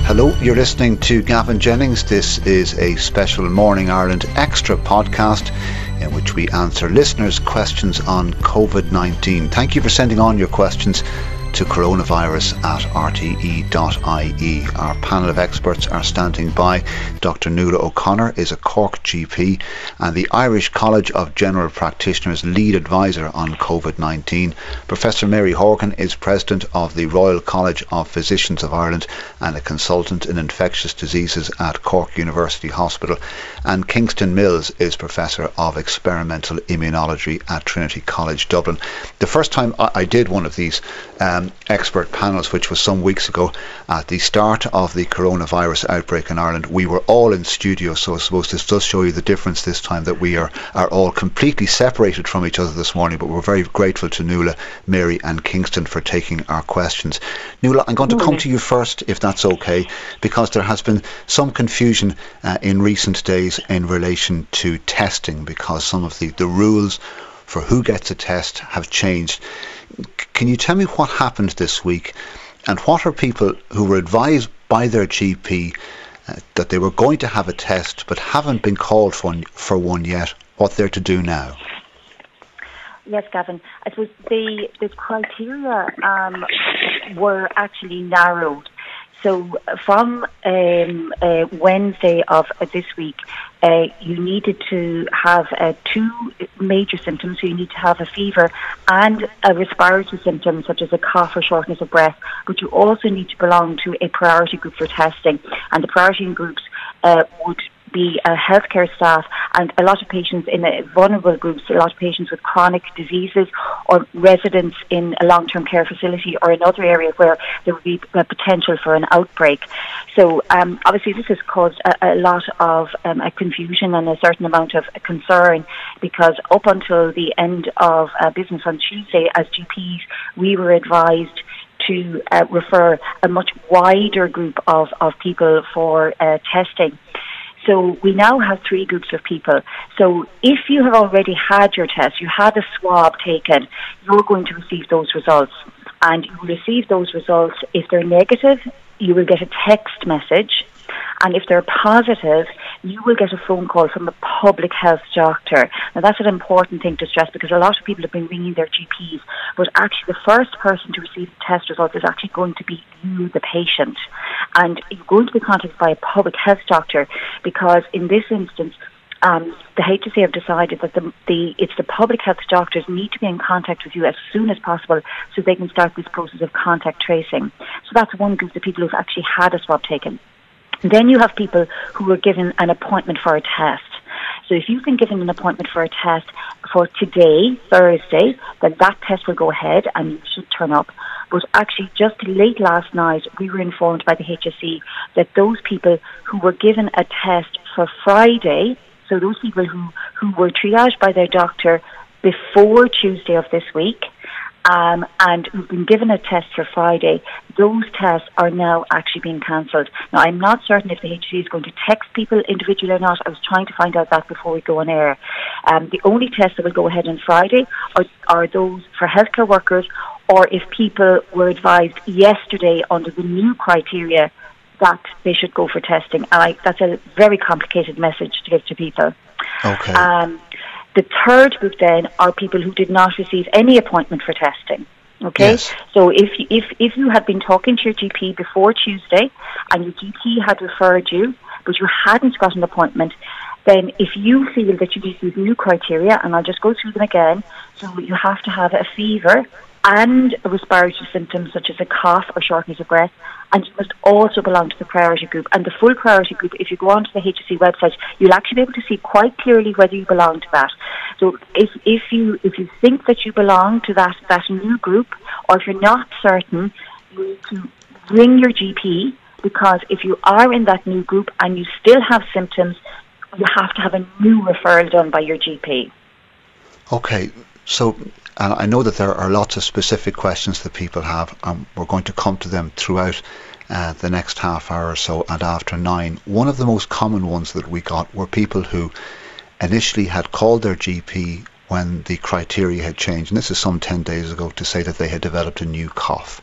Hello, you're listening to Gavin Jennings. This is a special Morning Ireland Extra podcast in which we answer listeners' questions on COVID-19. Thank you for sending on your questions to coronavirus@rte.ie. Our panel of experts are standing by. Dr. Nuala O'Connor is a Cork GP and the Irish College of General Practitioners lead advisor on COVID-19. Professor Mary Horgan is president of the Royal College of Physicians of Ireland and a consultant in infectious diseases at Cork University Hospital. And Kingston Mills is professor of experimental immunology at Trinity College Dublin. The first time I did one of these expert panels, which was some weeks ago at the start of the coronavirus outbreak in Ireland, we were all in studio, so I suppose this does show you the difference this time, that we are all completely separated from each other this morning. But we're very grateful to Nuala, Mary and Kingston for taking our questions. Nuala, I'm going to come to you first, if that's okay, because there has been some confusion in recent days in relation to testing, because some of the rules for who gets a test have changed. Can you tell me what happened this week, and what are people who were advised by their GP that they were going to have a test but haven't been called for one yet, what they're to do now? Yes, Gavin. I suppose the criteria were actually narrowed. So from Wednesday of this week, you needed to have two major symptoms. So you need to have a fever and a respiratory symptom, such as a cough or shortness of breath. But you also need to belong to a priority group for testing. And the priority groups would be healthcare staff and a lot of patients in vulnerable groups, a lot of patients with chronic diseases or residents in a long-term care facility or another area where there would be a potential for an outbreak. So obviously this has caused a lot of confusion and a certain amount of concern, because up until the end of business on Tuesday, as GPs, we were advised to refer a much wider group of people for testing. So we now have three groups of people. So if you have already had your test, you had a swab taken, you're going to receive those results. And you will receive those results. If they're negative, you will get a text message. And if they're positive, you will get a phone call from a public health doctor. Now, that's an important thing to stress, because a lot of people have been ringing their GPs, but actually the first person to receive the test results is actually going to be you, the patient. And you're going to be contacted by a public health doctor, because in this instance, the HSE have decided that it's the public health doctors need to be in contact with you as soon as possible so they can start this process of contact tracing. So that's one group of people who've actually had a swab taken. Then you have people who were given an appointment for a test. So if you've been given an appointment for a test for today, Thursday, then that test will go ahead and you should turn up. But actually, just late last night, we were informed by the HSE that those people who were given a test for Friday, so those people who were triaged by their doctor before Tuesday of this week, and who've been given a test for Friday, those tests are now actually being cancelled. Now, I'm not certain if the HSE is going to text people individually or not. I was trying to find out that before we go on air. The only tests that will go ahead on Friday are those for healthcare workers, or if people were advised yesterday under the new criteria that they should go for testing. And that's a very complicated message to give to people. Okay. The third group then are people who did not receive any appointment for testing. Okay, yes. So if you had been talking to your GP before Tuesday and your GP had referred you, but you hadn't got an appointment, then if you feel that you meet these new criteria, and I'll just go through them again, so you have to have a fever and a respiratory symptom such as a cough or shortness of breath, and you must also belong to the priority group. And the full priority group, if you go onto the HSE website, you'll actually be able to see quite clearly whether you belong to that. So if you think that you belong to that new group, or if you're not certain, you need to ring your GP, because if you are in that new group and you still have symptoms, you have to have a new referral done by your GP. Okay, so and I know that there are lots of specific questions that people have, and we're going to come to them throughout the next half hour or so at after 9. One of the most common ones that we got were people who initially had called their GP when the criteria had changed, and this is some 10 days ago, to say that they had developed a new cough.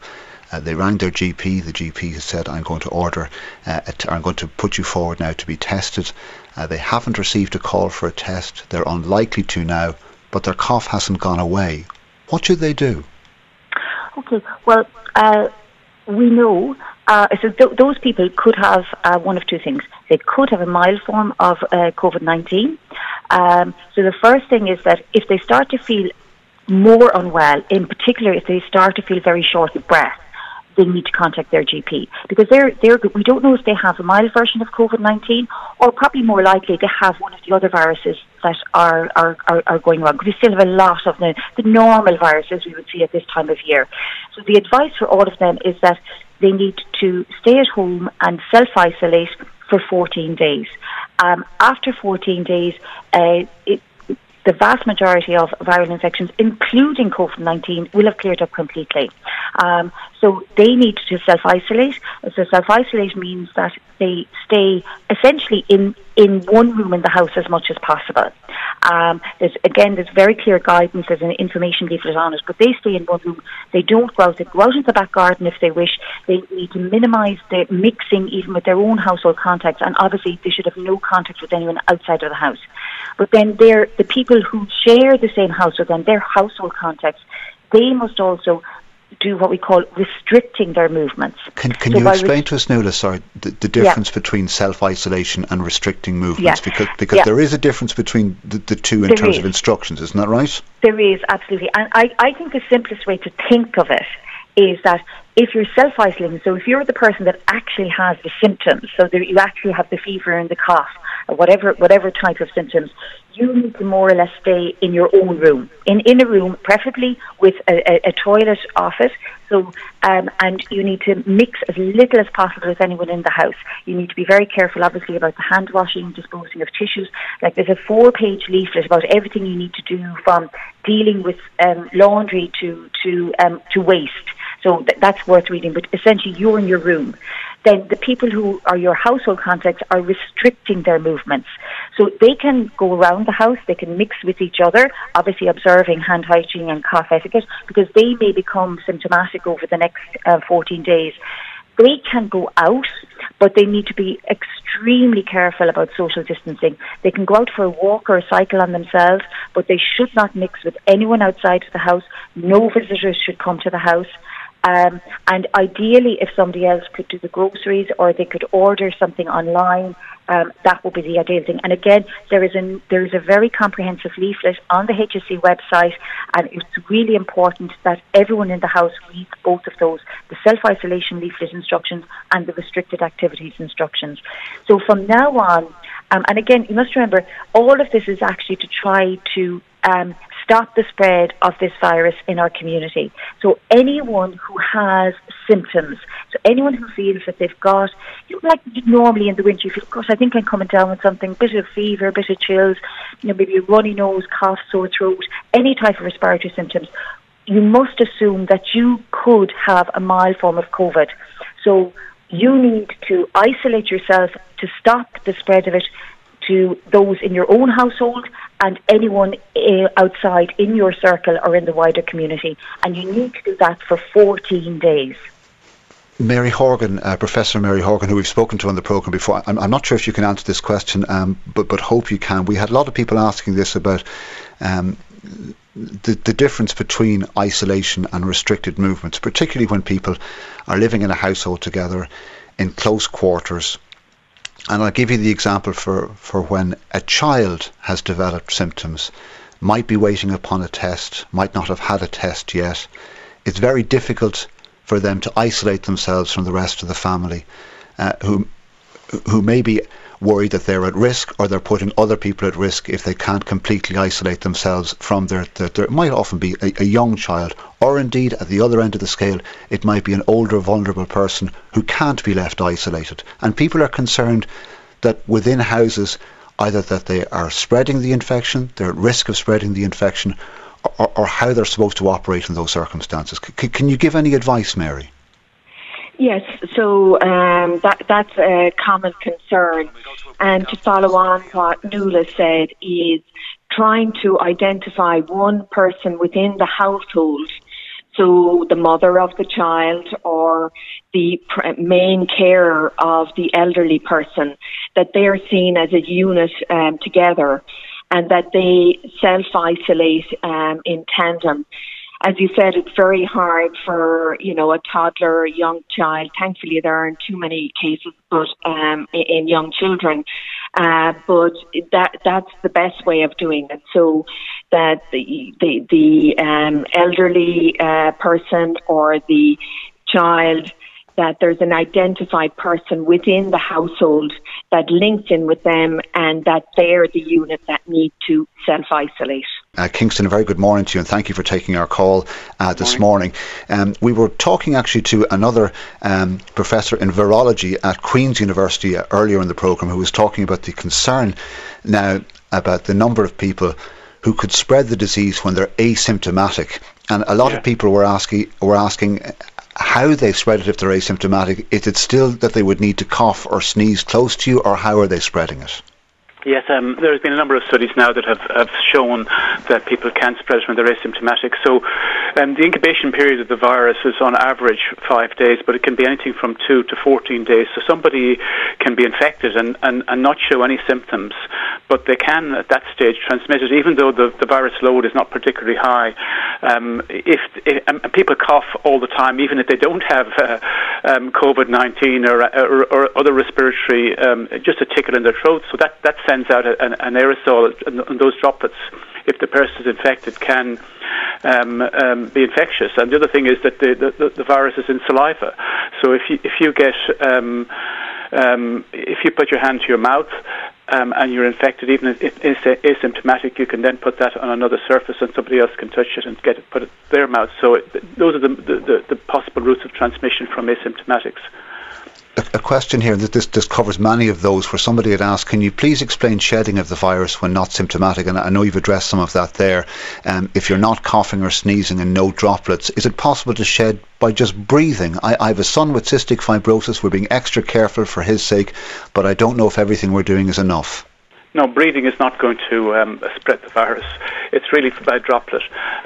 They rang their GP. The GP has said, I'm going to I'm going to put you forward now to be tested. They haven't received a call for a test. They're unlikely to now, but their cough hasn't gone away. What should they do? Okay, well, we know, those people could have one of two things. They could have a mild form of COVID-19. So the first thing is that if they start to feel more unwell, in particular if they start to feel very short of breath, they need to contact their GP, because we don't know if they have a mild version of COVID-19, or probably more likely they have one of the other viruses that are going wrong. We still have a lot of the normal viruses we would see at this time of year. So the advice for all of them is that they need to stay at home and self-isolate for 14 days. After 14 days, the vast majority of viral infections, including COVID-19, will have cleared up completely. So they need to self-isolate. So self-isolate means that they stay essentially in one room in the house as much as possible. There's very clear guidance. There's an information leaflet on it, but they stay in one room. They don't go out. They go out into the back garden if they wish. They need to minimise the mixing even with their own household contacts, and obviously they should have no contact with anyone outside of the house. But then the people who share the same house with them, their household contacts, they must also do what we call restricting their movements. Can you explain to us, Nuala, the difference between self-isolation and restricting movements? Because there is a difference between the two in terms of instructions, isn't that right? There is, absolutely. And I think the simplest way to think of it is that if you're self-isolating, so if you're the person that actually has the symptoms, so that you actually have the fever and the cough, or whatever type of symptoms, you need to more or less stay in your own room, in a room, preferably with a toilet off it. So, and you need to mix as little as possible with anyone in the house. You need to be very careful, obviously, about the hand washing, disposing of tissues. Like, there's a 4-page leaflet about everything you need to do, from dealing with laundry to waste. So that's worth reading. But essentially, you're in your room. Then the people who are your household contacts are restricting their movements. So they can go around the house, they can mix with each other, obviously observing hand hygiene and cough etiquette, because they may become symptomatic over the next 14 days. They can go out, but they need to be extremely careful about social distancing. They can go out for a walk or a cycle on themselves, but they should not mix with anyone outside the house. No visitors should come to the house. And ideally, if somebody else could do the groceries or they could order something online, that would be the ideal thing. And again, there is a very comprehensive leaflet on the HSE website, and it's really important that everyone in the house reads both of those, the self-isolation leaflet instructions and the restricted activities instructions. So from now on, and again, you must remember, all of this is actually to try to stop the spread of this virus in our community. So anyone who has symptoms, so anyone who feels that they've got, like normally in the winter, you feel, gosh, I think I'm coming down with something, a bit of fever, a bit of chills, maybe a runny nose, cough, sore throat, any type of respiratory symptoms, you must assume that you could have a mild form of COVID. So you need to isolate yourself to stop the spread of it to those in your own household and anyone outside in your circle or in the wider community. And you need to do that for 14 days. Mary Horgan, Professor Mary Horgan, who we've spoken to on the programme before, I'm not sure if you can answer this question, but hope you can. We had a lot of people asking this about the difference between isolation and restricted movements, particularly when people are living in a household together in close quarters. And I'll give you the example for when a child has developed symptoms, might be waiting upon a test, might not have had a test yet. It's very difficult for them to isolate themselves from the rest of the family, who may be worried that they're at risk, or they're putting other people at risk if they can't completely isolate themselves from their it might often be a young child, or indeed at the other end of the scale it might be an older vulnerable person who can't be left isolated. And people are concerned that within houses, either that they are spreading the infection, they're at risk of spreading the infection, or how they're supposed to operate in those circumstances. Can you give any advice, Mary? Yes, so that's a common concern. And to follow on what Nuala said, is trying to identify one person within the household. So the mother of the child or the main carer of the elderly person, that they are seen as a unit together, and that they self-isolate in tandem. As you said, it's very hard for, a toddler, a young child. Thankfully, there aren't too many cases, but in young children. But that's the best way of doing it. So that the elderly person or the child, that there's an identified person within the household that links in with them, and that they're the unit that need to self-isolate. Kingston, a very good morning to you, and thank you for taking our call this morning. We were talking actually to another professor in virology at Queen's University earlier in the programme, who was talking about the concern now about the number of people who could spread the disease when they're asymptomatic. And a lot of people were asking how they spread it if they're asymptomatic. Is it still that they would need to cough or sneeze close to you, or how are they spreading it? Yes, there has been a number of studies now that have shown that people can spread it when they're asymptomatic. So the incubation period of the virus is on average 5 days, but it can be anything from 2 to 14 days. So somebody can be infected and not show any symptoms, but they can at that stage transmit it, even though the virus load is not particularly high. If people cough all the time, even if they don't have COVID-19 or other respiratory, just a tickle in their throat, so that sends out an aerosol, and those droplets, if the person is infected, can be infectious. And the other thing is that the virus is in saliva. So if you get if you put your hand to your mouth and you're infected, even if it's asymptomatic, you can then put that on another surface and somebody else can touch it and put it in their mouth. So those are the possible routes of transmission from asymptomatics. A question here, that this covers many of those, where somebody had asked, can you please explain shedding of the virus when not symptomatic? And I know you've addressed some of that there. If you're not coughing or sneezing and no droplets, is it possible to shed by just breathing? I have a son with cystic fibrosis. We're being extra careful for his sake, but I don't know if everything we're doing is enough. No, breathing is not going to spread the virus. It's really by droplet.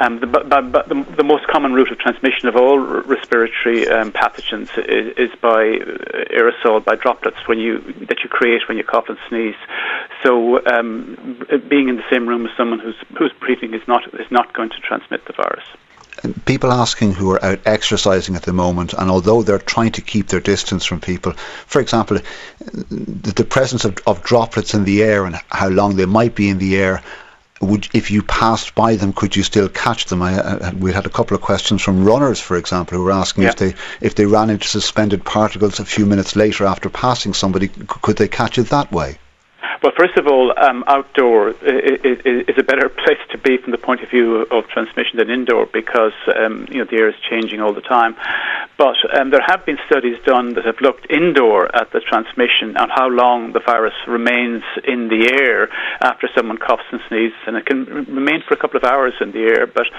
The most common route of transmission of all respiratory pathogens is by aerosol, by droplets that you create when you cough and sneeze. So being in the same room as someone who's breathing is not going to transmit the virus. People asking who are out exercising at the moment, and although they're trying to keep their distance from people, for example, the presence of droplets in the air and how long they might be in the air, if you passed by them, could you still catch them? We had a couple of questions from runners, for example, who were asking if they ran into suspended particles a few minutes later after passing somebody, could they catch it that way? Well, first of all, outdoor is a better place to be from the point of view of transmission than indoor, because the air is changing all the time. But there have been studies done that have looked indoor at the transmission and how long the virus remains in the air after someone coughs and sneezes, and it can remain for a couple of hours in the air, but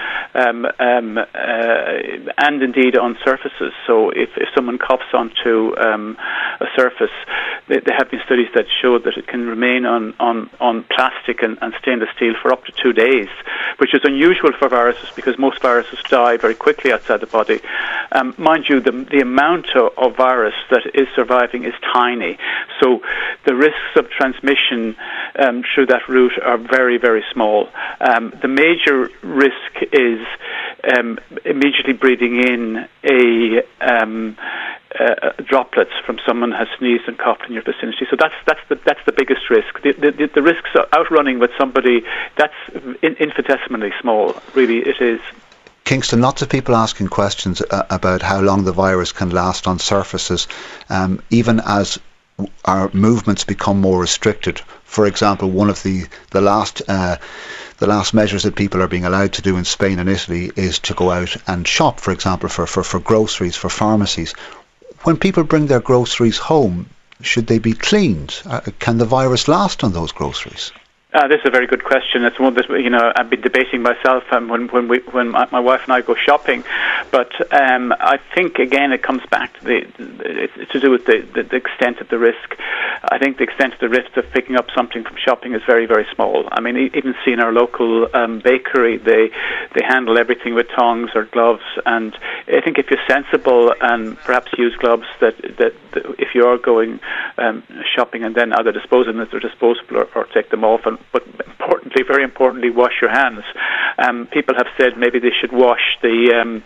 and indeed on surfaces. So if someone coughs onto a surface, there have been studies that show that it can remain on plastic and stainless steel for up to 2 days, which is unusual for viruses because most viruses die very quickly outside the body. Mind you, the amount of virus that is surviving is tiny, so the risks of transmission through that route are very, very small. The major risk is immediately breathing in droplets from someone has sneezed and coughed in your vicinity. So that's the biggest risk. The risks of outrunning with somebody, that's infinitesimally small. Really, it is. Kingston, lots of people asking questions about how long the virus can last on surfaces, even as our movements become more restricted. For example, one of the last measures that people are being allowed to do in Spain and Italy is to go out and shop, for example, for groceries, for pharmacies. When people bring their groceries home, should they be cleaned? Can the virus last on those groceries? This is a very good question. It's one that I've been debating myself when my wife and I go shopping. But I think again it comes back to it's to do with the extent of the risk. I think the extent of the risk of picking up something from shopping is very, very small. I mean, even seeing our local bakery, they handle everything with tongs or gloves. And I think if you're sensible and perhaps use gloves, that if you are going shopping and then either dispose of them as they're disposable or take them off, but importantly, very importantly, wash your hands. People have said maybe they should wash the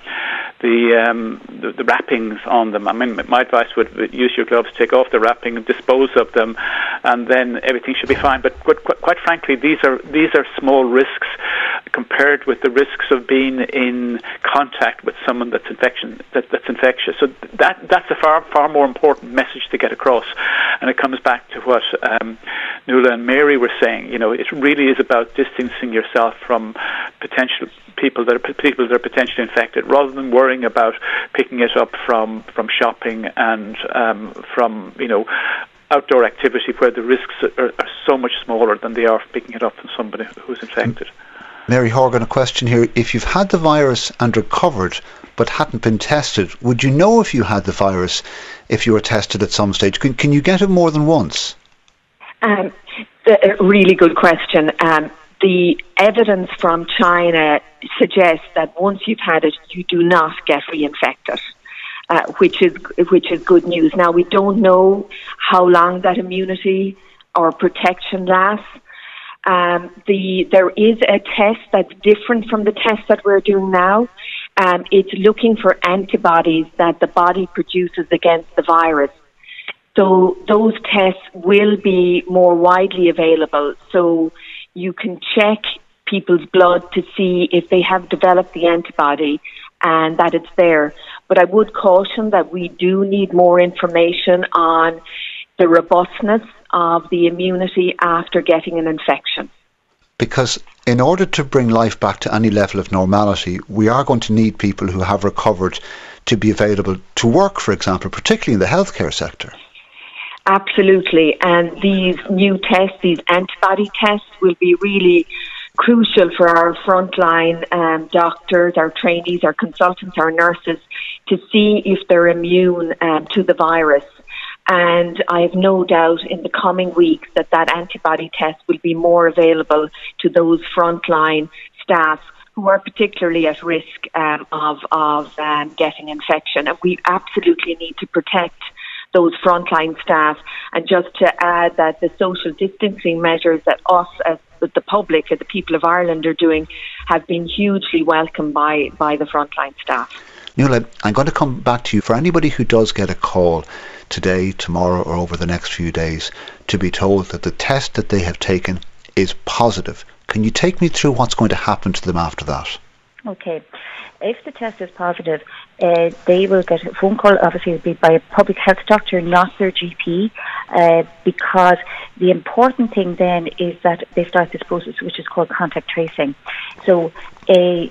wrappings on them. I mean, my advice would use your gloves, take off the wrapping, dispose of them, and then everything should be fine. But quite frankly, these are small risks compared with the risks of being in contact with someone that's infectious. So that's a far more important message to get across, and it comes back to what Nuala and Mary were saying. It really is about distancing yourself from potential people that are potentially infected, rather than worrying about picking it up from shopping and from outdoor activity where the risks are so much smaller than they are picking it up from somebody who's infected. Mary Horgan, a question here. If you've had the virus and recovered but hadn't been tested, would you know if you had the virus if you were tested at some stage? Can you get it more than once? A really good question. The evidence from China suggests that once you've had it, you do not get reinfected, which is good news. Now, we don't know how long that immunity or protection lasts. There is a test that's different from the test that we're doing now. It's looking for antibodies that the body produces against the virus. So those tests will be more widely available. So you can check people's blood to see if they have developed the antibody and that it's there. But I would caution that we do need more information on the robustness of the immunity after getting an infection. Because in order to bring life back to any level of normality, we are going to need people who have recovered to be available to work, for example, particularly in the healthcare sector. Absolutely. And these new tests, these antibody tests, will be really crucial for our frontline doctors, our trainees, our consultants, our nurses, to see if they're immune to the virus. And I have no doubt in the coming weeks that antibody test will be more available to those frontline staff who are particularly at risk of getting infection. And we absolutely need to protect those frontline staff. And just to add that the social distancing measures that us as the public, as the people of Ireland are doing, have been hugely welcomed by the frontline staff. Nuala, I'm going to come back to you. For anybody who does get a call today, tomorrow or over the next few days to be told that the test that they have taken is positive, can you take me through what's going to happen to them after that? Okay. If the test is positive, they will get a phone call. Obviously, it will be by a public health doctor, not their GP, because the important thing then is that they start this process, which is called contact tracing. So, the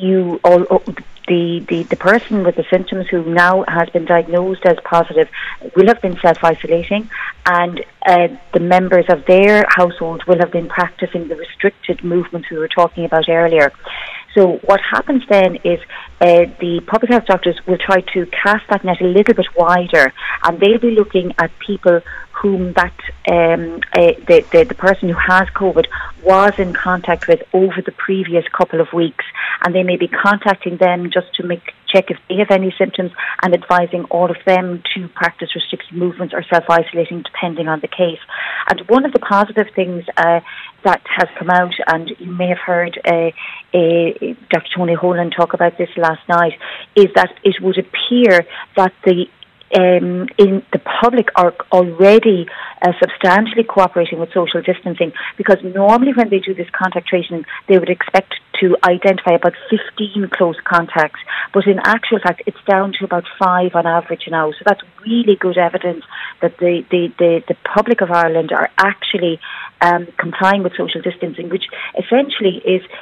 person with the symptoms who now has been diagnosed as positive will have been self-isolating, and the members of their household will have been practicing the restricted movements we were talking about earlier. So what happens then is the public health doctors will try to cast that net a little bit wider, and they'll be looking at people whom that the person who has COVID was in contact with over the previous couple of weeks, and they may be contacting them just to check if they have any symptoms and advising all of them to practice restricted movements or self-isolating depending on the case. And one of the positive things that has come out, and you may have heard Dr. Tony Holan talk about this last night, is that it would appear that in the public are already substantially cooperating with social distancing, because normally when they do this contact tracing, they would expect to identify about 15 close contacts, but in actual fact it's down to about 5 on average now. So that's really good evidence that the public of Ireland are actually complying with social distancing, which essentially is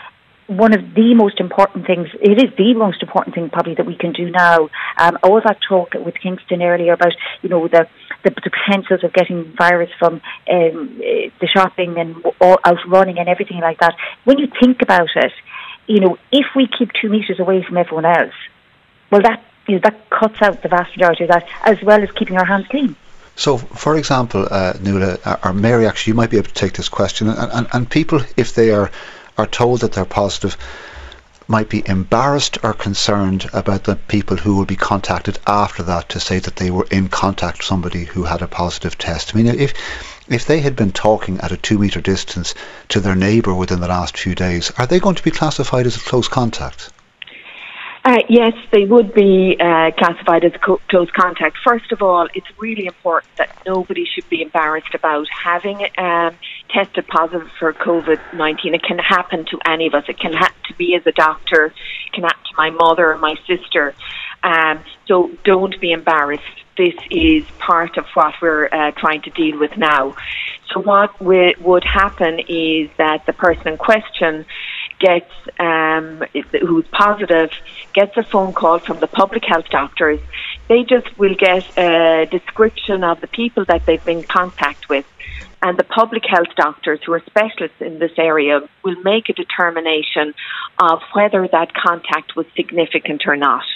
one of the most important things, it is the most important thing probably that we can do now. All that talk with Kingston earlier about, the potentials of getting virus from the shopping and out running and everything like that. When you think about it, if we keep 2 metres away from everyone else, well, that cuts out the vast majority of that, as well as keeping our hands clean. So, for example, Nuala, or Mary, actually, you might be able to take this question, and people, if they are told that they're positive, might be embarrassed or concerned about the people who will be contacted after that to say that they were in contact with somebody who had a positive test. I mean, if they had been talking at a 2 metre distance to their neighbour within the last few days, are they going to be classified as a close contact? Yes, they would be classified as close contact. First of all, it's really important that nobody should be embarrassed about having tested positive for COVID-19. It can happen to any of us. It can happen to me as a doctor. It can happen to my mother or my sister. So don't be embarrassed. This is part of what we're trying to deal with now. So what would happen is that the person in question gets who's positive gets a phone call from the public health doctors. They just will get a description of the people that they've been in contact with, and the public health doctors, who are specialists in this area, will make a determination of whether that contact was significant or not.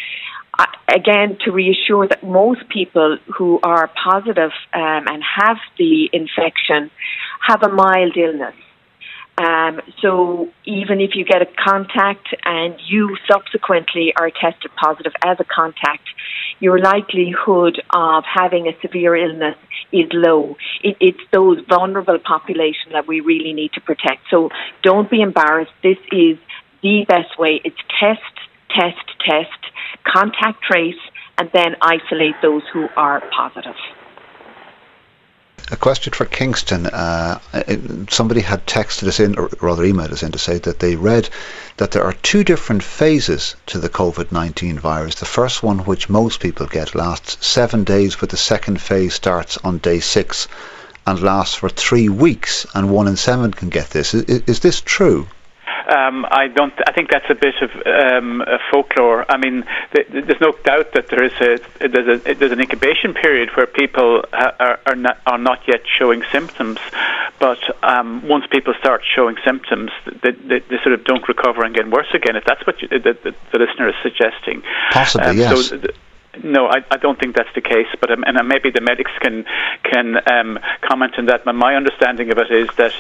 Again, to reassure that most people who are positive and have the infection have a mild illness. So even if you get a contact and you subsequently are tested positive as a contact, your likelihood of having a severe illness is low. It's those vulnerable population that we really need to protect. So don't be embarrassed. This is the best way. It's test, contact trace, and then isolate those who are positive. A question for Kingston. Somebody had texted us in, or rather emailed us in, to say that they read that there are 2 different phases to the COVID-19 virus. The first one, which most people get, lasts 7 days, but the second phase starts on day 6 and lasts for 3 weeks, and 1 in 7 can get this. Is this true? I think that's a bit of folklore. I mean, there's no doubt that there's an incubation period where people are not yet showing symptoms, but once people start showing symptoms, they sort of don't recover and get worse again. If that's what the listener is suggesting, possibly, yes. So no, I don't think that's the case, but and maybe the medics can comment on that. But my understanding of it is that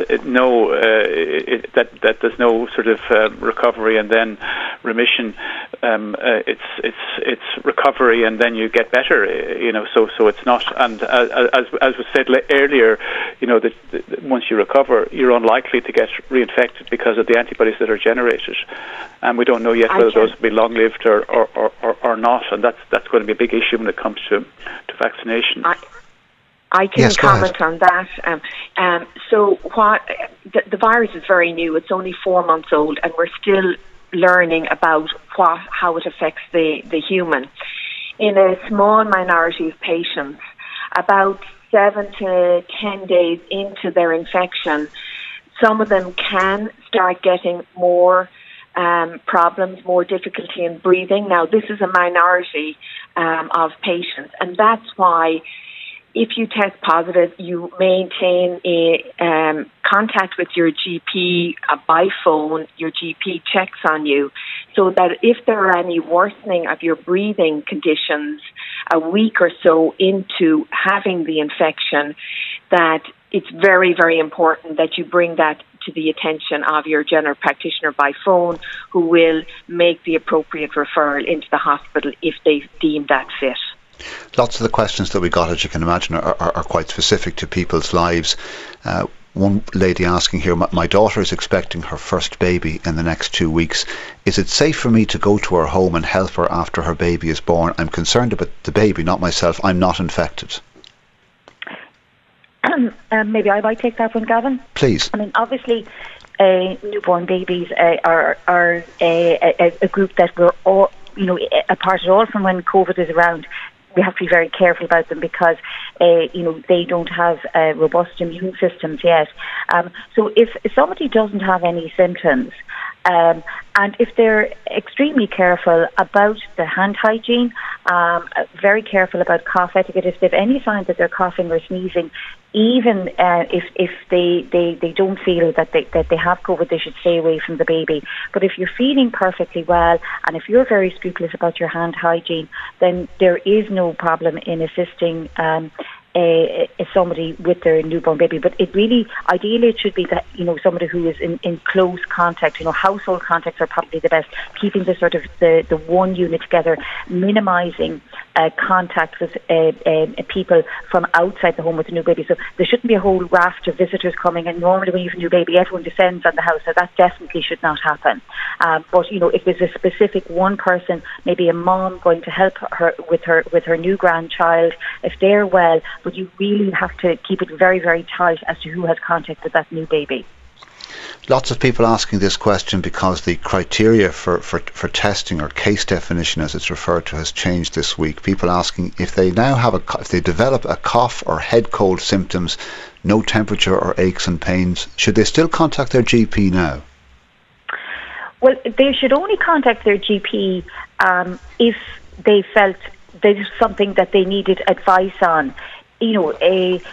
that there's no sort of recovery and then remission. It's recovery and then you get better. So it's not. And as was said earlier, that once you recover, you're unlikely to get reinfected because of the antibodies that are generated, and we don't know yet whether those will be long-lived or not, and that's going to be a big issue when it comes to vaccination. I can comment on that. So the virus is very new. It's only 4 months old, and we're still learning about how it affects the human. In a small minority of patients, about 7 to 10 days into their infection, some of them can start getting more problems, more difficulty in breathing. Now, this is a minority of patients, and that's why if you test positive, you maintain a contact with your GP by phone. Your GP checks on you so that if there are any worsening of your breathing conditions a week or so into having the infection, that it's very, very important that you bring that to the attention of your general practitioner by phone, who will make the appropriate referral into the hospital if they deem that fit. Lots of the questions that we got, as you can imagine, are quite specific to people's lives. One lady asking here, my daughter is expecting her first baby in the next 2 weeks. Is it safe for me to go to her home and help her after her baby is born? I'm concerned about the baby, not myself. I'm not infected. Maybe I might take that one, Gavin. Please. I mean, obviously, newborn babies are a group that we're all, apart at all from when COVID is around. We have to be very careful about them because, they don't have robust immune systems yet. So if somebody doesn't have any symptoms, And if they're extremely careful about the hand hygiene, very careful about cough etiquette, if they have any signs that they're coughing or sneezing, even if they don't feel that they have COVID, they should stay away from the baby. But if you're feeling perfectly well and if you're very scrupulous about your hand hygiene, then there is no problem in assisting somebody with their newborn baby. But it really, ideally, it should be that, somebody who is in close contact. Household contacts are probably the best. Keeping the sort of the one unit together, minimising contact with people from outside the home with a new baby. So there shouldn't be a whole raft of visitors coming. And normally, when you have a new baby, everyone descends on the house. So that definitely should not happen. But if there's a specific one person, maybe a mom going to help her with her new grandchild, if they're well. But you really have to keep it very, very tight as to who has contact with that new baby. Lots of people asking this question because the criteria for testing, or case definition as it's referred to, has changed this week. People asking if they now have if they develop a cough or head cold symptoms, no temperature or aches and pains, should they still contact their GP now? Well, they should only contact their GP if they felt there's something that they needed advice on. The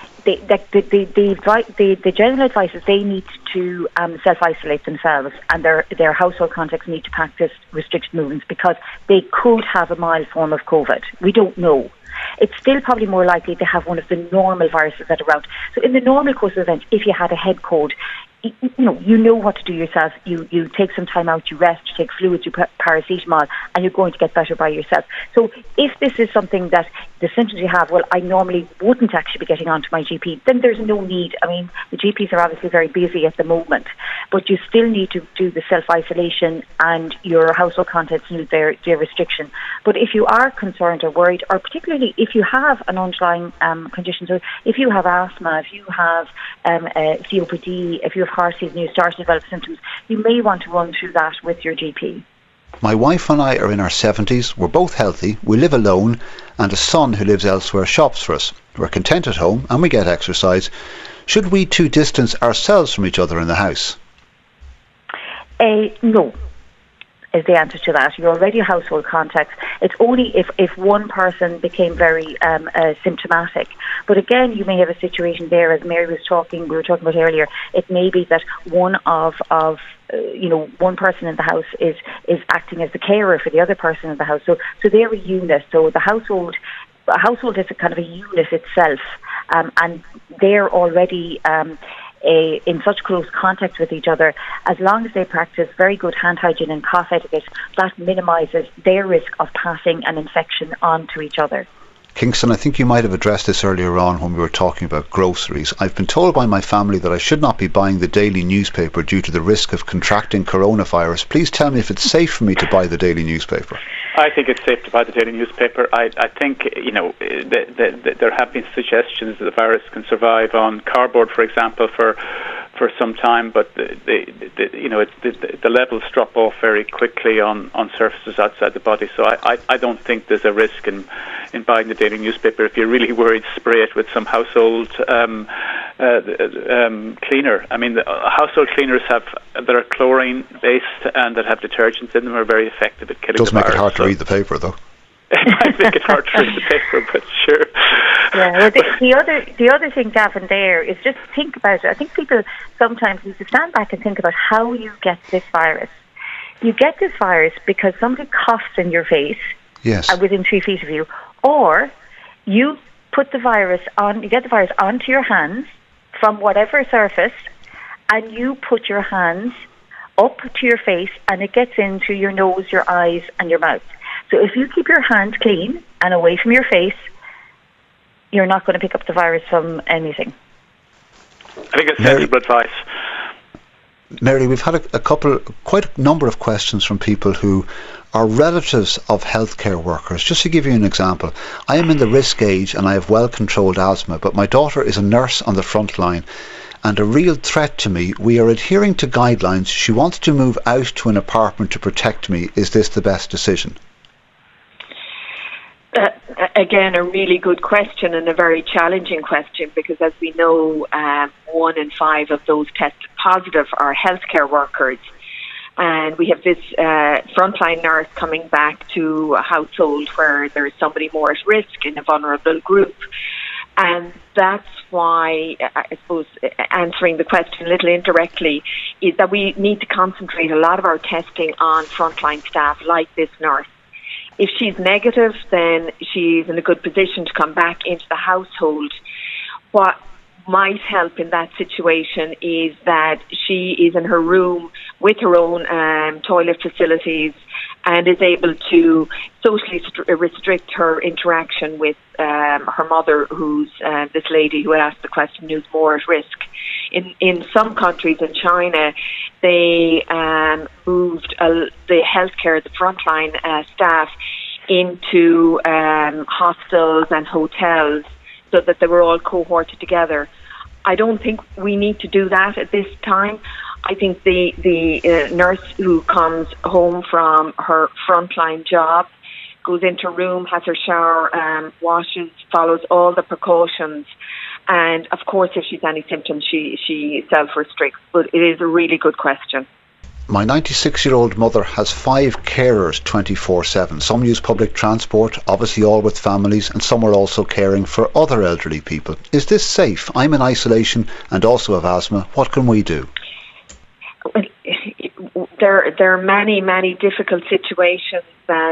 general advice is they need to self-isolate themselves, and their household contacts need to practice restricted movements because they could have a mild form of COVID. We don't know. It's still probably more likely to have one of the normal viruses that are around. So in the normal course of events, if you had a head cold, you know what to do yourself. You take some time out, you rest, you take fluids, you put paracetamol, and you're going to get better by yourself. So if this is something that the symptoms you have, well, I normally wouldn't actually be getting onto my GP, then there's no need. I mean, the GPs are obviously very busy at the moment, but you still need to do the self-isolation, and your household contacts need their restriction. But if you are concerned or worried, or particularly if you have an underlying condition, so if you have asthma, if you have COPD, if you have heart disease and you start to develop symptoms, you may want to run through that with your GP. My wife and I are in our 70s, we're both healthy, we live alone, and a son who lives elsewhere shops for us. We're content at home and we get exercise. Should we too distance ourselves from each other in the house? No, is the answer to that. You're already a household contact. It's only if one person became very symptomatic. But again, you may have a situation there, as Mary we were talking about earlier. It may be that one person in the house is acting as the carer for the other person in the house. So they're a unit. So a household is a kind of a unit itself, and they're already in such close contact with each other. As long as they practice very good hand hygiene and cough etiquette, that minimises their risk of passing an infection on to each other. Kingston, I think you might have addressed this earlier on when we were talking about groceries. I've been told by my family that I should not be buying the daily newspaper due to the risk of contracting coronavirus. Please tell me if it's safe for me to buy the daily newspaper. I think it's safe to buy the daily newspaper. I think, there have been suggestions that the virus can survive on cardboard, for example, for some time, but the levels drop off very quickly on surfaces outside the body. So I don't think there's a risk in buying the daily newspaper. If you're really worried, spray it with some household cleaner. I mean, the household cleaners that are chlorine based and that have detergents in them are very effective at killing the virus. It does make it hard to read the paper, though. It might make it hard to read the paper, but sure. Yeah, well, the other thing, Gavin, there is just think about it. I think people sometimes need to stand back and think about how you get this virus. You get this virus because somebody coughs in your face, yes, within 3 feet of you, or you put the virus on. You get the virus onto your hands from whatever surface, and you put your hands up to your face, and it gets into your nose, your eyes, and your mouth. So if you keep your hands clean and away from your face, you're not going to pick up the virus from anything. I think it's sensible advice. Mary, we've had quite a number of questions from people who are relatives of healthcare workers. Just to give you an example, I am in the risk age and I have well-controlled asthma, but my daughter is a nurse on the front line and a real threat to me. We are adhering to guidelines. She wants to move out to an apartment to protect me. Is this the best decision? Again, a really good question and a very challenging question, because as we know, 1 in 5 of those tested positive are healthcare workers. And we have this frontline nurse coming back to a household where there is somebody more at risk in a vulnerable group. And that's why, I suppose, answering the question a little indirectly, is that we need to concentrate a lot of our testing on frontline staff like this nurse. If she's negative, then she's in a good position to come back into the household. What might help in that situation is that she is in her room with her own toilet facilities and is able to socially restrict her interaction with her mother, who's this lady who asked the question, who's more at risk. In some countries, in China, they moved the healthcare, the frontline staff, into hostels and hotels so that they were all cohorted together. I don't think we need to do that at this time. I think the nurse who comes home from her frontline job, goes into a room, has her shower, washes, follows all the precautions, and of course if she's any symptoms she self-restricts. But it is a really good question. My 96-year-old mother has 5 carers 24/7. Some use public transport, obviously all with families, and some are also caring for other elderly people. Is this safe? I'm in isolation and also have asthma. What can we do? There are many difficult situations that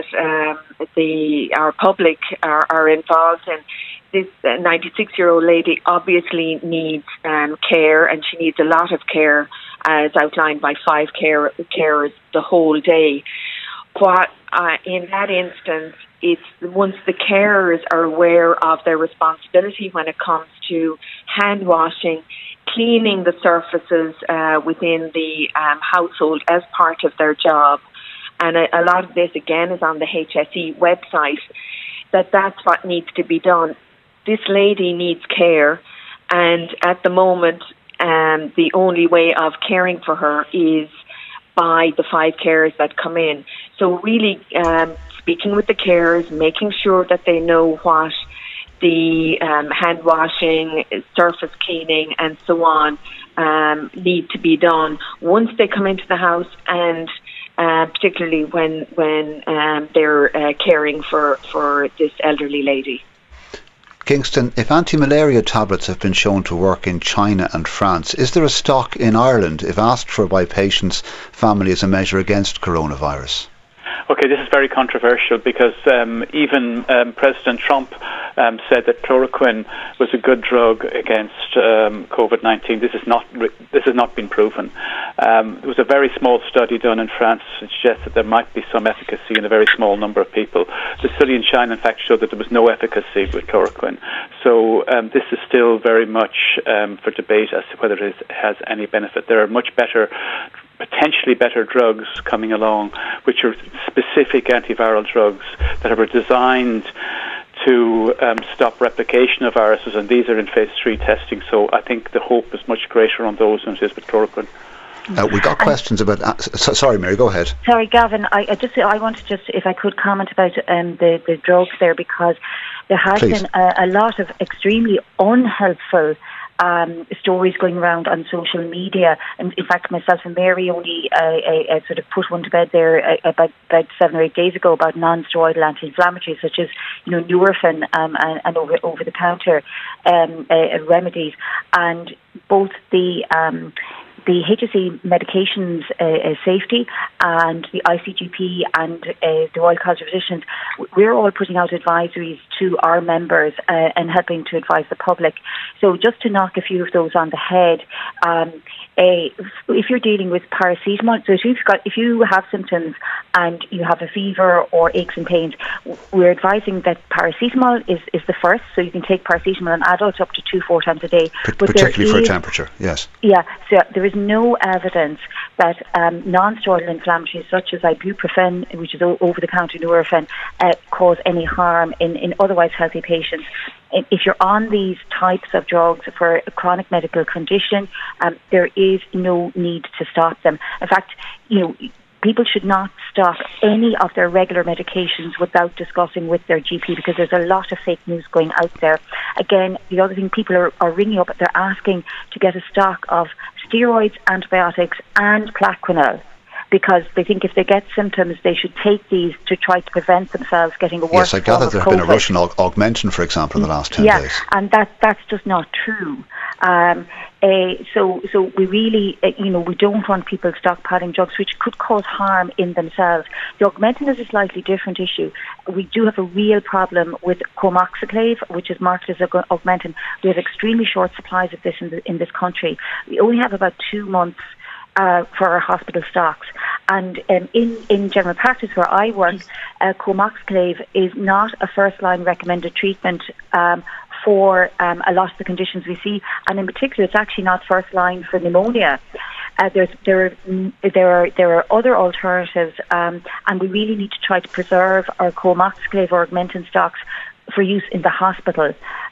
our public are involved in. This 96-year-old lady obviously needs care, and she needs a lot of care, as outlined by 5 carers the whole day. But in that instance, it's once the carers are aware of their responsibility when it comes to hand washing, cleaning the surfaces within the household as part of their job. And a lot of this, again, is on the HSE website, that's what needs to be done. This lady needs care, and at the moment, the only way of caring for her is by the 5 carers that come in. So really speaking with the carers, making sure that they know what the hand washing, surface cleaning and so on need to be done once they come into the house, and particularly when they're caring for this elderly lady. Kingston, if anti-malaria tablets have been shown to work in China and France, is there a stock in Ireland if asked for by patients' family as a measure against coronavirus? Okay, this is very controversial because even President Trump said that chloroquine was a good drug against COVID-19. This has not been proven. There was a very small study done in France that suggests that there might be some efficacy in a very small number of people. The study in China, in fact, showed that there was no efficacy with chloroquine. So this is still very much for debate as to whether it has any benefit. There are much better, potentially better drugs coming along, which are specific antiviral drugs that are designed to stop replication of viruses, and these are in phase 3 testing. So I think the hope is much greater on those than it is with chloroquine. We got questions about. Sorry, Mary, go ahead. Sorry, Gavin. I want to if I could comment about the drugs there, because there has been a lot of extremely unhelpful stories going around on social media, and in fact myself and Mary only sort of put one to bed there about 7 or 8 days ago about non-steroidal anti-inflammatories such as Nurofen and over the counter remedies, and both the HSE medications safety and the ICGP and the Royal College of Physicians, we're all putting out advisories to our members and helping to advise the public. So just to knock a few of those on the head, if you're dealing with paracetamol, so if you have symptoms and you have a fever or aches and pains, we're advising that paracetamol is the first, so you can take paracetamol in adults up to 2-4 times a day. Particularly for a temperature, yes. Yeah, so there is no evidence that non-steroidal inflammatories such as ibuprofen, which is over-the-counter Nurofen, cause any harm in otherwise healthy patients. If you're on these types of drugs for a chronic medical condition, there is no need to stop them. In fact, people should not stop any of their regular medications without discussing with their GP, because there's a lot of fake news going out there. Again, the other thing, people are ringing up, they're asking to get a stock of steroids, antibiotics and Plaquenil, because they think if they get symptoms, they should take these to try to prevent themselves getting a worse Yes, I gather there have been a COVID. Russian Augmentin, for example, in the last 10 days. Yeah, and that's just not true. So we really, we don't want people stockpiling drugs which could cause harm in themselves. The Augmentin is a slightly different issue. We do have a real problem with Comoxiclave, which is marketed as Augmentin. We have extremely short supplies of this in this country. We only have about 2 months for our hospital stocks. And in general practice where I work, Comoxiclave is not a first-line recommended treatment for a lot of the conditions we see, and in particular, it's actually not first line for pneumonia. There are other alternatives, and we really need to try to preserve our Comoxiclave or Augmentin stocks for use in the hospital.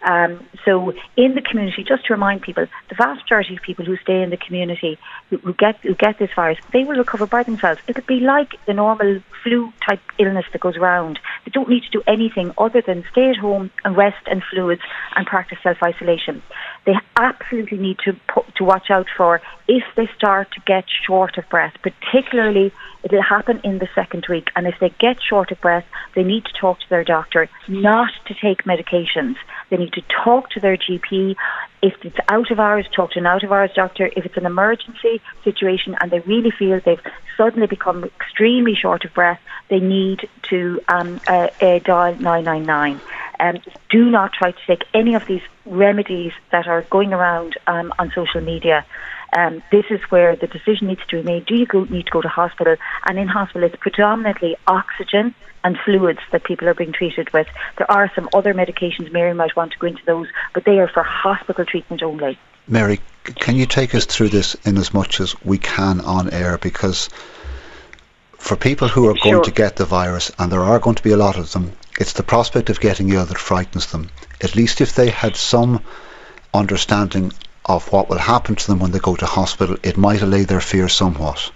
So in the community, just to remind people, the vast majority of people who stay in the community who get this virus, they will recover by themselves. It'll be like the normal flu-type illness that goes around. They don't need to do anything other than stay at home and rest and fluids and practice self-isolation. They absolutely need to watch out for if they start to get short of breath, particularly it'll happen in the second week. And if they get short of breath, they need to talk to their doctor, not to take medications. They need to talk to their GP. If it's out of hours, talk to an out of hours doctor. If it's an emergency situation and they really feel they've suddenly become extremely short of breath, they need to dial 999. Do not try to take any of these remedies that are going around on social media. This is where the decision needs to be made. Do you need to go to hospital? And in hospital, it's predominantly oxygen and fluids that people are being treated with. There are some other medications. Mary might want to go into those, but they are for hospital treatment only. Mary, can you take us through this in as much as we can on air? Because for people who are going to get the virus, and there are going to be a lot of them, it's the prospect of getting ill that frightens them. At least if they had some understanding of what will happen to them when they go to hospital, it might allay their fear somewhat.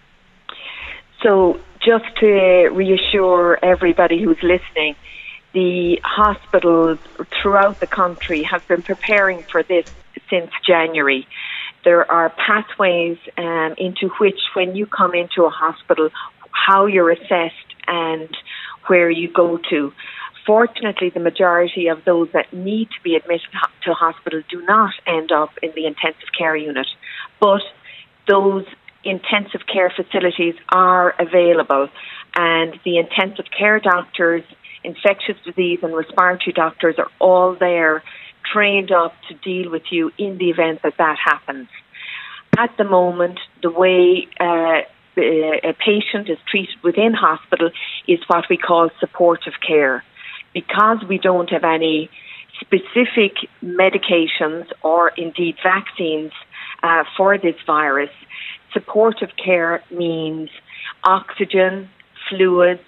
So just to reassure everybody who's listening, the hospitals throughout the country have been preparing for this since January. There are pathways into which, when you come into a hospital, how you're assessed and where you go to. Fortunately, the majority of those that need to be admitted to hospital do not end up in the intensive care unit. But those intensive care facilities are available, and the intensive care doctors, infectious disease and respiratory doctors are all there, trained up to deal with you in the event that happens. At the moment, the way a patient is treated within hospital is what we call supportive care. Because we don't have any specific medications or indeed vaccines for this virus, supportive care means oxygen, fluids,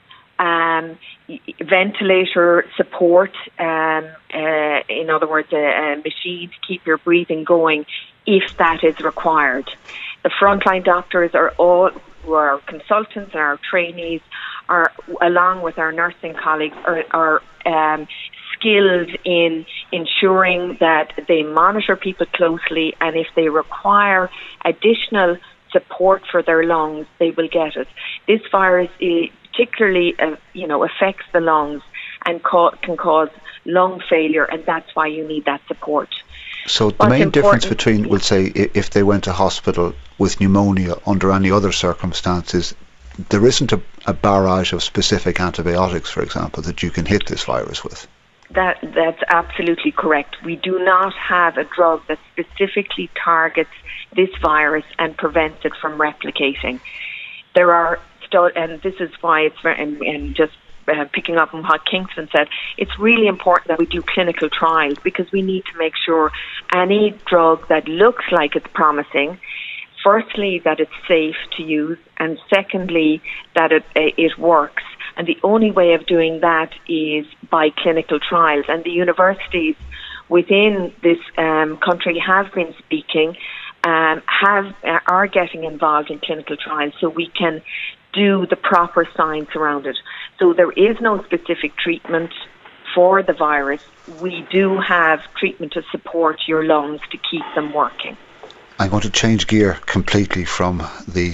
ventilator support, in other words, a machine to keep your breathing going if that is required. The frontline doctors are all, who are consultants and our trainees, are, along with our nursing colleagues, are skilled in ensuring that they monitor people closely, and if they require additional support for their lungs, they will get it. This virus particularly affects the lungs and can cause lung failure, and that's why you need that support. So the main difference between, we'll say, if they went to hospital with pneumonia under any other circumstances, there isn't a barrage of specific antibiotics, for example, that you can hit this virus with. That's absolutely correct. We do not have a drug that specifically targets this virus and prevents it from replicating. There are and this is why it's very, and just picking up on what Kingston said, it's really important that we do clinical trials, because we need to make sure any drug that looks like it's promising, firstly, that it's safe to use, and secondly, that it works. And the only way of doing that is by clinical trials. And the universities within this country have been speaking, are getting involved in clinical trials so we can do the proper science around it. So there is no specific treatment for the virus. We do have treatment to support your lungs to keep them working. I'm going to change gear completely from the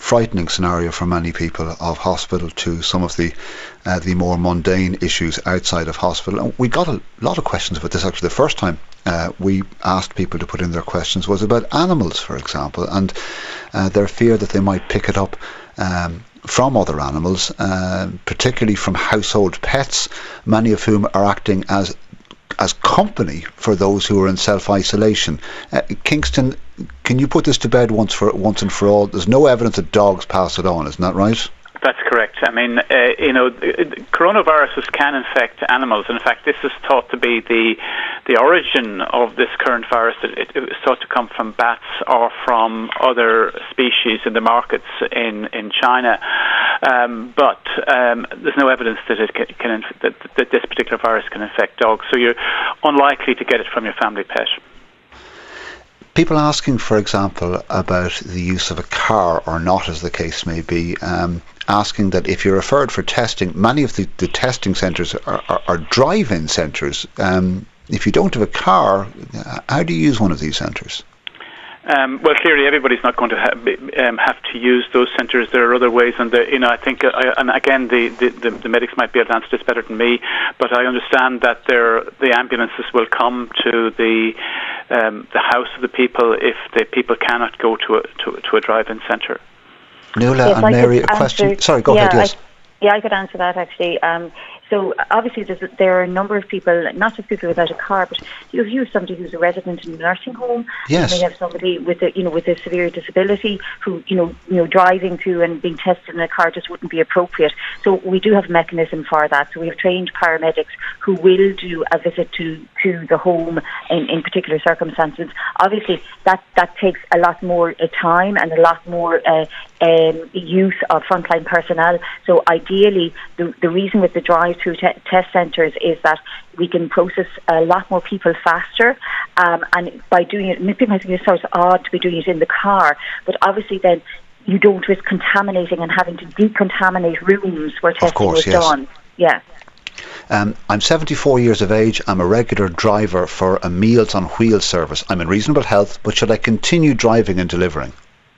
frightening scenario for many people of hospital to some of the more mundane issues outside of hospital. And we got a lot of questions about this. Actually, the first time we asked people to put in their questions was about animals, for example, and their fear that they might pick it up from other animals, particularly from household pets, many of whom are acting as company for those who are in self-isolation. Kingston, can you put this to bed once and for all? There's no evidence that dogs pass it on, isn't that right? That's correct. I mean, coronaviruses can infect animals. In fact, this is thought to be the origin of this current virus. It was thought to come from bats or from other species in the markets in China. But there's no evidence that that this particular virus can infect dogs. So you're unlikely to get it from your family pet. People asking, for example, about the use of a car or not, as the case may be, asking that if you're referred for testing, many of the testing centres are drive-in centres. If you don't have a car, how do you use one of these centres? Well, clearly, everybody's not going to have to use those centres. There are other ways, and I think, and again, the medics might be able to answer this better than me. But I understand that the ambulances will come to the house of the people if the people cannot go to a drive-in centre. Nuala and Mary, a question. Sorry, go ahead. Yes. I could answer that actually. So obviously there are a number of people, not just people without a car, but if you have somebody who's a resident in a nursing home, yes. You may have somebody with a severe disability who driving to and being tested in a car just wouldn't be appropriate. So we do have a mechanism for that. So we have trained paramedics who will do a visit to the home in particular circumstances. Obviously that takes a lot more time and a lot more use of frontline personnel. So ideally, the reason with the drive-through test centres is that we can process a lot more people faster, and by doing it, people might think it sounds odd to be doing it in the car, but obviously then you don't risk contaminating and having to decontaminate rooms where testing is done. Yeah. I'm 74 years of age. I'm a regular driver for a Meals on Wheels service. I'm in reasonable health, but should I continue driving and delivering?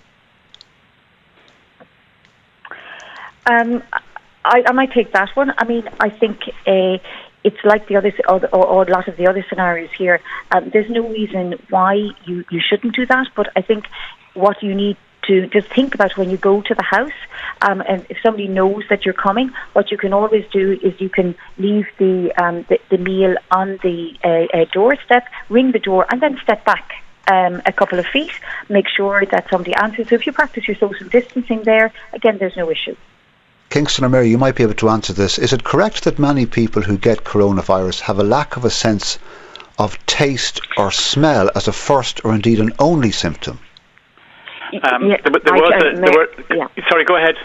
I might take that one. I mean, I think it's like the others, or a lot of the other scenarios here. There's no reason why you shouldn't do that, but I think what you need to just think about when you go to the house, and if somebody knows that you're coming, what you can always do is you can leave the meal on the doorstep, ring the door, and then step back a couple of feet. Make sure that somebody answers. So if you practice your social distancing there, again, there's no issue. Kingston or Mary, you might be able to answer this. Is it correct that many people who get coronavirus have a lack of a sense of taste or smell as a first or indeed an only symptom? Sorry, go ahead.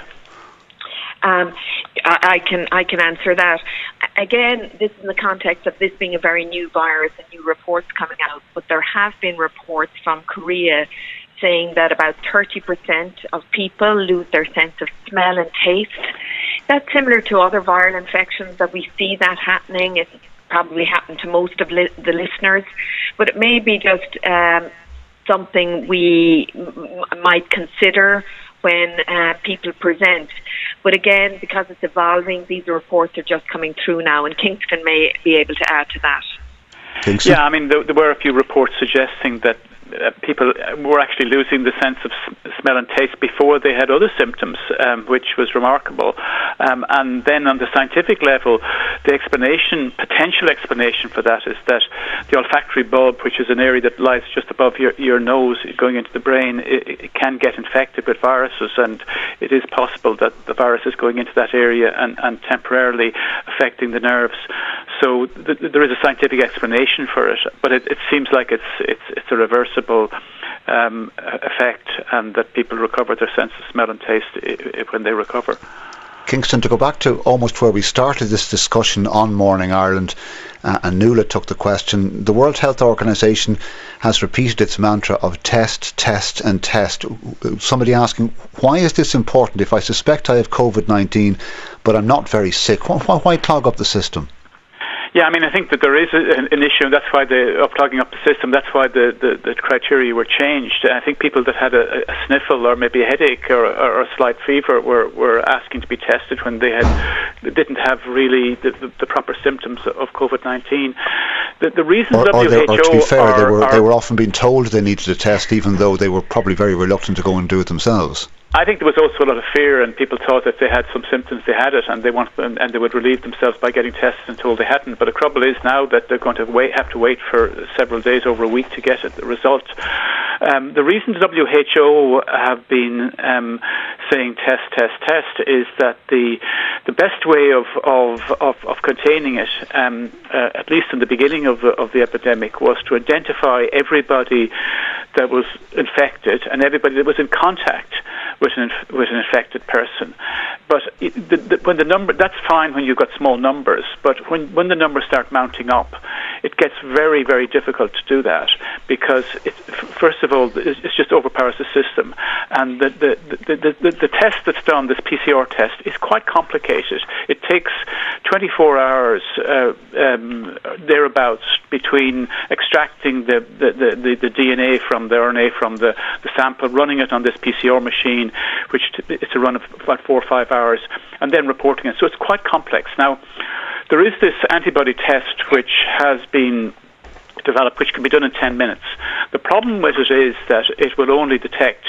I can answer that. Again, this is in the context of this being a very new virus and new reports coming out, but there have been reports from Korea saying that about 30% of people lose their sense of smell and taste. That's similar to other viral infections that we see that happening. It's probably happened to most of the listeners, but it may be just something we might consider when people present. But again, because it's evolving, these reports are just coming through now, and Kingston may be able to add to that. Kingston? Yeah, I mean, there were a few reports suggesting that people were actually losing the sense of smell and taste before they had other symptoms, which was remarkable. And then on the scientific level, the potential explanation for that is that the olfactory bulb, which is an area that lies just above your nose going into the brain, it can get infected with viruses, and it is possible that the virus is going into that area and temporarily affecting the nerves. So there is a scientific explanation for it, but it seems like it's a reversible effect, and that people recover their sense of smell and taste when they recover. Kingston, to go back to almost where we started this discussion on Morning Ireland, and Nuala took the question, the World Health Organization has repeated its mantra of test, test and test. Somebody asking, why is this important? If I suspect I have COVID-19 but I'm not very sick, why clog up the system? Yeah, I mean, I think that there is an issue, and that's why plugging up the system, that's why the criteria were changed. I think people that had a sniffle or maybe a headache or a slight fever were asking to be tested when they didn't have really the proper symptoms of COVID-19. The reason WHO... Or to be fair, they were often being told they needed a test, even though they were probably very reluctant to go and do it themselves. I think there was also a lot of fear, and people thought that they had some symptoms, they had it, and they would relieve themselves by getting tested and told they hadn't. But the trouble is now that they're going to have to wait for several days, over a week, to get the result. The reason the WHO have been saying test is that the best way of containing it, at least in the beginning of the epidemic, was to identify everybody that was infected and everybody that was in contact with an infected person. But when the number, that's fine when you've got small numbers, but when the numbers start mounting up, it gets very, very difficult to do that, because first of all, it just overpowers the system, and the test that's done, this PCR test, is quite complicated. It takes 24 hours thereabouts between extracting the DNA from the RNA from the sample, running it on this PCR machine, which it's a run of about 4 or 5 hours, and then reporting it. So it's quite complex. Now, there is this antibody test which has been developed, which can be done in 10 minutes. The problem with it is that it will only detect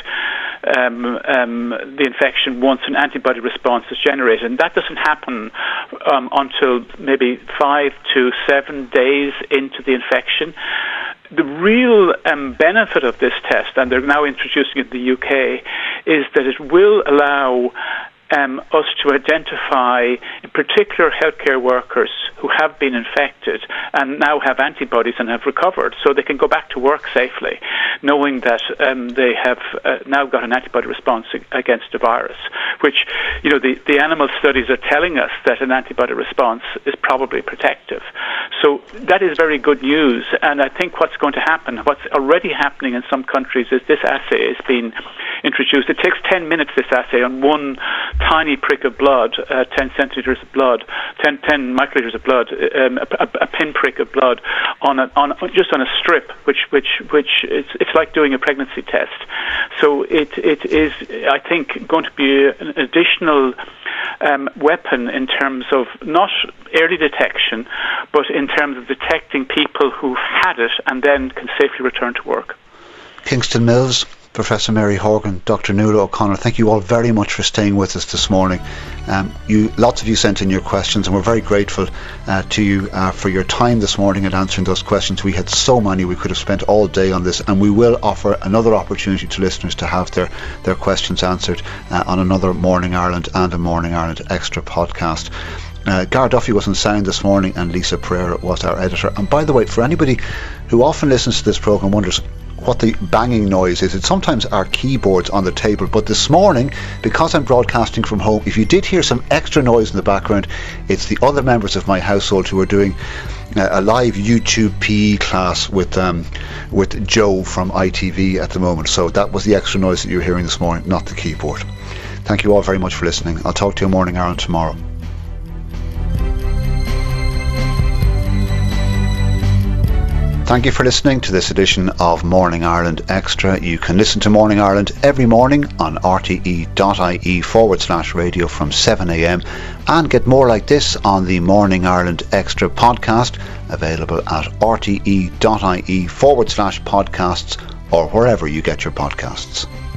the infection once an antibody response is generated, and that doesn't happen until maybe 5 to 7 days into the infection. The real benefit of this test, and they're now introducing it in the UK, is that it will allow us to identify, in particular, healthcare workers who have been infected and now have antibodies and have recovered, so they can go back to work safely, knowing that they have now got an antibody response against the virus, which, you know, the animal studies are telling us that an antibody response is probably protective. So that is very good news, and I think what's going to happen, what's already happening in some countries, is this assay is being introduced. It takes 10 minutes, this assay, on one tiny prick of blood, 10 centimeters of blood, 10 microliters of blood, a pinprick of blood just on a strip, which it's like doing a pregnancy test. So it is, I think, going to be an additional weapon in terms of not early detection, but in terms of detecting people who've had it and then can safely return to work. Kingston Mills, Professor Mary Horgan, Dr. Nuala O'Connor, thank you all very much for staying with us this morning. Lots of you sent in your questions, and we're very grateful to you for your time this morning and answering those questions. We had so many, we could have spent all day on this, and we will offer another opportunity to listeners to have their questions answered on another Morning Ireland and a Morning Ireland Extra podcast. Gar Duffy was on sound this morning, and Lisa Pereira was our editor. And by the way, for anybody who often listens to this programme wonders what the banging noise is, it's sometimes our keyboards on the table, but this morning, because I'm broadcasting from home, if you did hear some extra noise in the background, it's the other members of my household who are doing a live YouTube PE class with Joe from ITV at the moment. So that was the extra noise that you're hearing this morning, not the keyboard. Thank you all very much for listening. I'll talk to you on Morning Ireland tomorrow. Thank you for listening to this edition of Morning Ireland Extra. You can listen to Morning Ireland every morning on rte.ie/radio from 7 a.m. and get more like this on the Morning Ireland Extra podcast, available at rte.ie/podcasts or wherever you get your podcasts.